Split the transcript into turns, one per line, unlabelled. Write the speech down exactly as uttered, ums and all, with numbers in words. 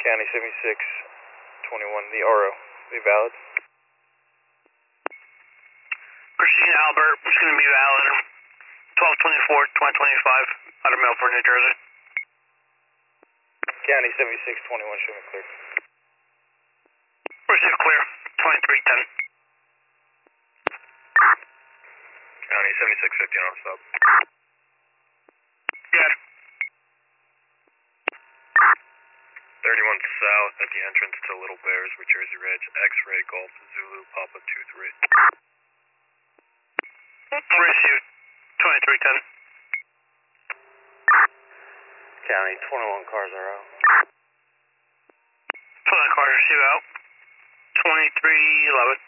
County seventy-six twenty-one, the R O, be valid.
Christine Albert, it's going to be valid. twelve twenty-four twenty twenty-five, out of Milford, New Jersey.
County seventy-six twenty-one, show me clear.
Receive clear, twenty-three ten.
County seventy-six fifteen on stop.
Good.
thirty-one south at the entrance to Little Bears with Jersey Ridge, X-ray Golf Zulu Papa two three.
Received, twenty-three ten.
County twenty-one cars are out.
twenty cars receive out, twenty-three eleven.